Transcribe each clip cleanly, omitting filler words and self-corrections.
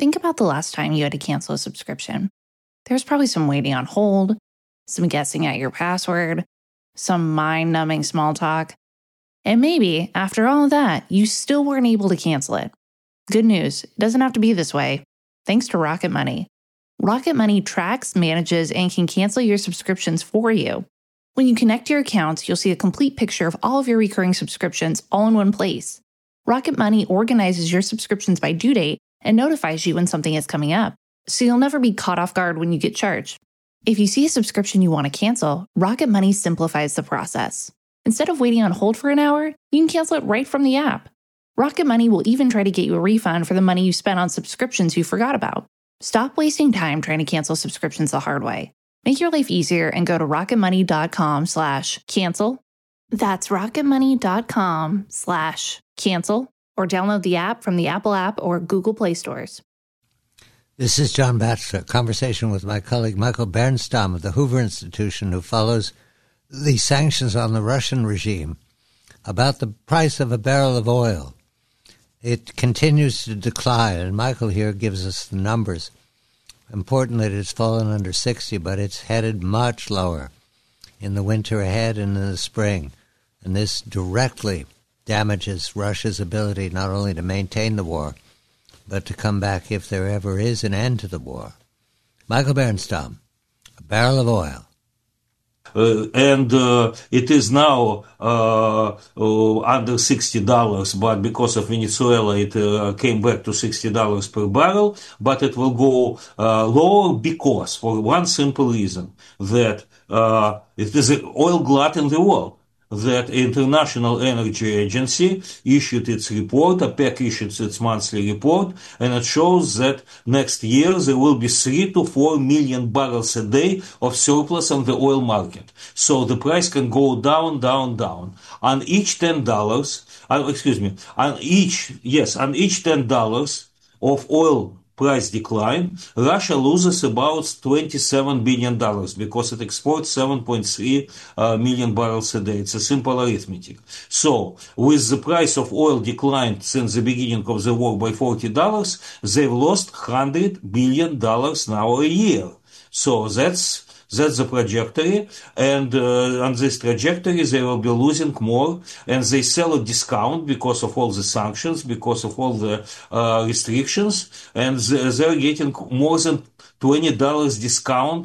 Think about the last time you had to cancel a subscription. There's probably some waiting on hold, some guessing at your password, some mind-numbing small talk. And maybe, after all of that, you still weren't able to cancel it. Good news, it doesn't have to be this way. Thanks to Rocket Money. Rocket Money tracks, manages, and can cancel your subscriptions for you. When you connect your accounts, you'll see a complete picture of all of your recurring subscriptions all in one place. Rocket Money organizes your subscriptions by due date and notifies you when something is coming up, so you'll never be caught off guard when you get charged. If you see a subscription you want to cancel, Rocket Money simplifies the process. Instead of waiting on hold for an hour, you can cancel it right from the app. Rocket Money will even try to get you a refund for the money you spent on subscriptions you forgot about. Stop wasting time trying to cancel subscriptions the hard way. Make your life easier and go to rocketmoney.com/cancel. That's rocketmoney.com/cancel, or download the app from the Apple app or Google Play stores. This is John Batchelor, conversation with my colleague Michael Bernstam of the Hoover Institution, who follows the sanctions on the Russian regime, about the price of a barrel of oil. It continues to decline, and Michael here gives us the numbers. Important that it's fallen under 60, but it's headed much lower in the winter ahead and in the spring. And this directly damages Russia's ability not only to maintain the war, but to come back if there ever is an end to the war. Michael Bernstam, a barrel of oil. And it is now under $60, but because of Venezuela, it came back to $60 per barrel, but it will go lower because, for one simple reason, that it is an oil glut in the world. That International Energy Agency issued its report, OPEC issued its monthly report, and it shows that next year there will be 3 to 4 million barrels a day of surplus on the oil market. So the price can go down, down, down. On each $10, on each $10 of oil price decline, Russia loses about $27 billion because it exports 7.3 million barrels a day. It's a simple arithmetic. So, with the price of oil declined since the beginning of the war by $40, they've lost $100 billion now a year. So that's the trajectory, and on this trajectory they will be losing more, and they sell at discount because of all the sanctions, because of all the restrictions, and they're getting more than $20 discount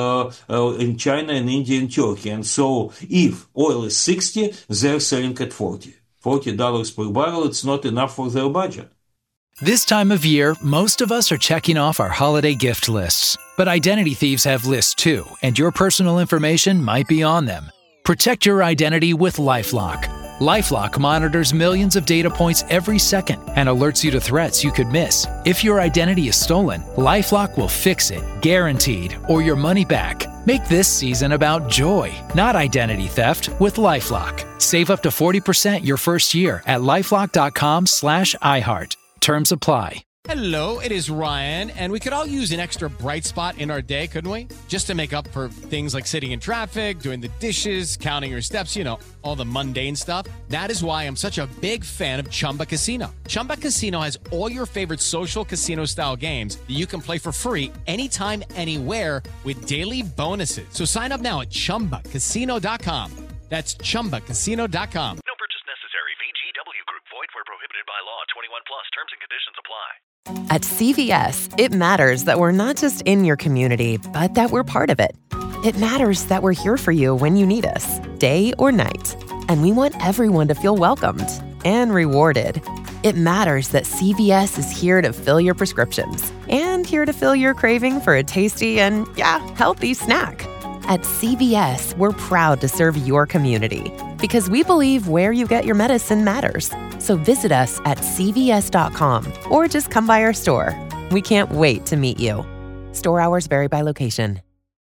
in China and India and Turkey. And so if oil is 60, they're selling at $40 per barrel. It's not enough for their budget. This time of year, most of us are checking off our holiday gift lists. But identity thieves have lists too, and your personal information might be on them. Protect your identity with LifeLock. LifeLock monitors millions of data points every second and alerts you to threats you could miss. If your identity is stolen, LifeLock will fix it, guaranteed, or your money back. Make this season about joy, not identity theft, with LifeLock. Save up to 40% your first year at LifeLock.com/iHeart. Terms apply. Hello, it is Ryan, and we could all use an extra bright spot in our day, couldn't we? Just to make up for things like sitting in traffic, doing the dishes, counting your steps, all the mundane stuff. That is why I'm such a big fan of Chumba Casino. Chumba Casino has all your favorite social casino-style games that you can play for free anytime, anywhere with daily bonuses. So sign up now at ChumbaCasino.com. That's ChumbaCasino.com. No purchase necessary. VGW Group. Void where prohibited by law. 21 plus. Terms and conditions apply. At CVS, it matters that we're not just in your community, but that we're part of it. It matters that we're here for you when you need us, day or night. And we want everyone to feel welcomed and rewarded. It matters that CVS is here to fill your prescriptions and here to fill your craving for a tasty and, healthy snack. At CVS, we're proud to serve your community because we believe where you get your medicine matters. So visit us at cvs.com or just come by our store. We can't wait to meet you. Store hours vary by location.